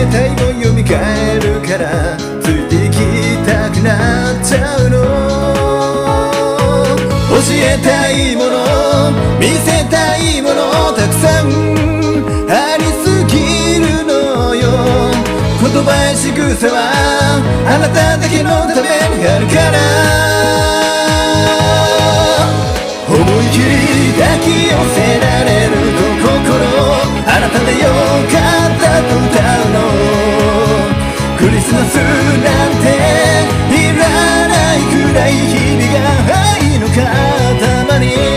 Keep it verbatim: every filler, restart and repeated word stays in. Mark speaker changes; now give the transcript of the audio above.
Speaker 1: たいも読み替えるからついていきたくなっちゃうの。教えたいもの見せたいものたくさんありすぎるのよ。言葉や仕草はあなただけのためにあるから、思い切り抱き寄せられると心あなたでよかったと歌うの。クリスマスなんていらないくらい日々が愛の塊。